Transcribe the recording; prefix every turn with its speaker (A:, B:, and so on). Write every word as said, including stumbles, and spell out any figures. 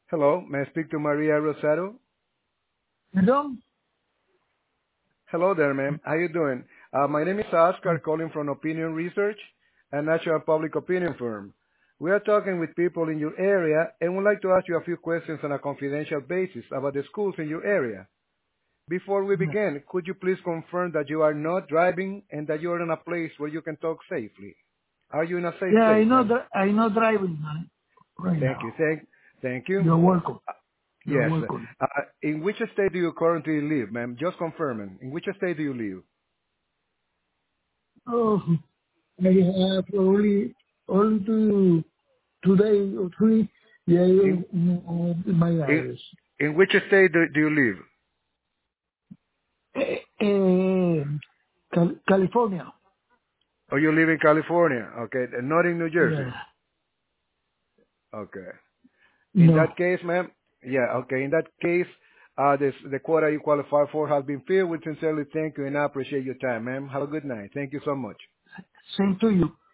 A: Hello, may I speak to Maria Rosado?
B: Perdón.
A: Hello there, ma'am. How you doing? Uh, my name is Oscar, calling from Opinion Research, a national public opinion firm. We are talking with people in your area and would like to ask you a few questions on a confidential basis about the schools in your area. Before we begin, could you please confirm that you are not driving and that you are in a place where you can talk safely? Are you in a safe
B: Yeah, I
A: place,
B: know
A: ma'am?
B: that I know driving man right
A: Thank you.
B: now.
A: Thank, thank you.
B: You're welcome. You're
A: Yes.
B: welcome.
A: Uh, in which state do you currently live, ma'am? Just confirming. In which state do you live?
B: Oh, I have only only two two days or three. Yeah,
A: In
B: in, in my
A: in,
B: address.
A: in which state do, do you live?
B: Eh, eh, Cal- California.
A: Oh, you live in California. Okay, and not in New Jersey.
B: Yeah.
A: Okay. In
B: No.
A: that case, ma'am. Yeah. Okay. In that case, uh, this the quota you qualify for has been filled. We sincerely thank you and I appreciate your time, ma'am. Have a good night. Thank you so much.
B: Same to you.